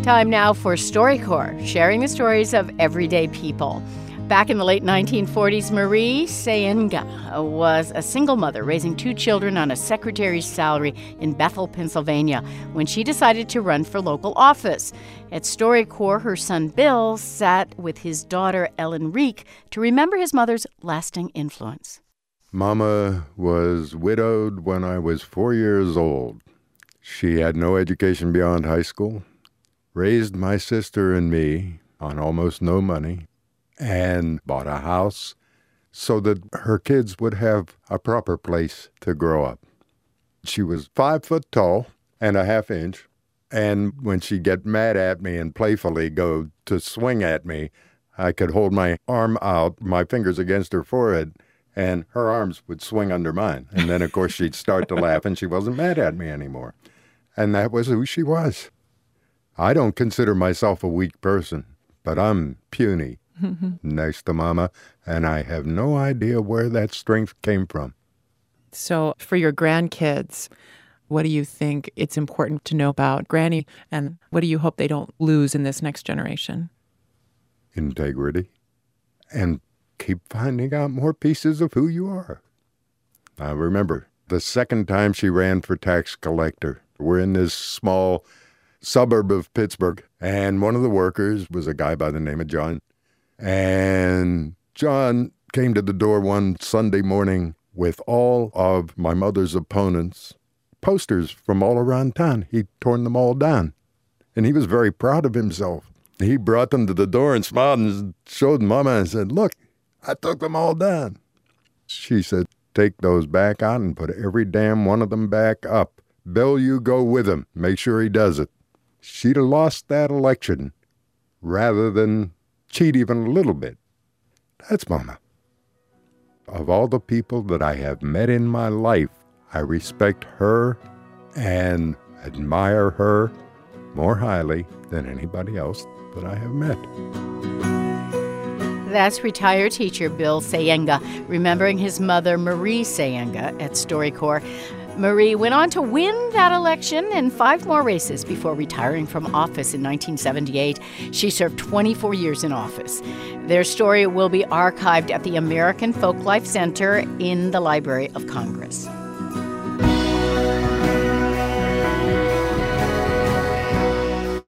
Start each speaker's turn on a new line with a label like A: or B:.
A: Time now for StoryCorps, sharing the stories of everyday people. Back in the late 1940s, Marie Sayenga was a single mother raising 2 children on a secretary's salary in Bethel, Pennsylvania, when she decided to run for local office. At StoryCorps, her son Bill sat with his daughter Ellen Reek to remember his mother's lasting influence.
B: Mama was widowed when I was 4 years old. She had no education beyond high school, raised my sister and me on almost no money, and bought a house so that her kids would have a proper place to grow up. She was 5 foot tall and a half inch, and when she'd get mad at me and playfully go to swing at me, I could hold my arm out, my fingers against her forehead, and her arms would swing under mine. And then, of course, she'd start to laugh, and she wasn't mad at me anymore. And that was who she was. I don't consider myself a weak person, but I'm puny next to Mama, and I have no idea where that strength came from.
C: So for your grandkids, what do you think it's important to know about Granny, and what do you hope they don't lose in this next generation?
B: Integrity, and keep finding out more pieces of who you are. I remember the second time she ran for tax collector. We're in this small suburb of Pittsburgh, and one of the workers was a guy by the name of John. And John came to the door one Sunday morning with all of my mother's opponents' posters from all around town. He'd torn them all down, and he was very proud of himself. He brought them to the door and smiled and showed Mama and said, "Look, I took them all down." She said, "Take those back out and put every damn one of them back up. Bill, you go with him. Make sure he does it." She'd have lost that election rather than cheat even a little bit. That's Mama. Of all the people that I have met in my life, I respect her and admire her more highly than anybody else that I have met.
A: That's retired teacher Bill Sayenga, remembering his mother, Marie Sayenga, at StoryCorps. Marie went on to win that election and 5 more races before retiring from office in 1978. She served 24 years in office. Their story will be archived at the American Folklife Center in the Library of Congress.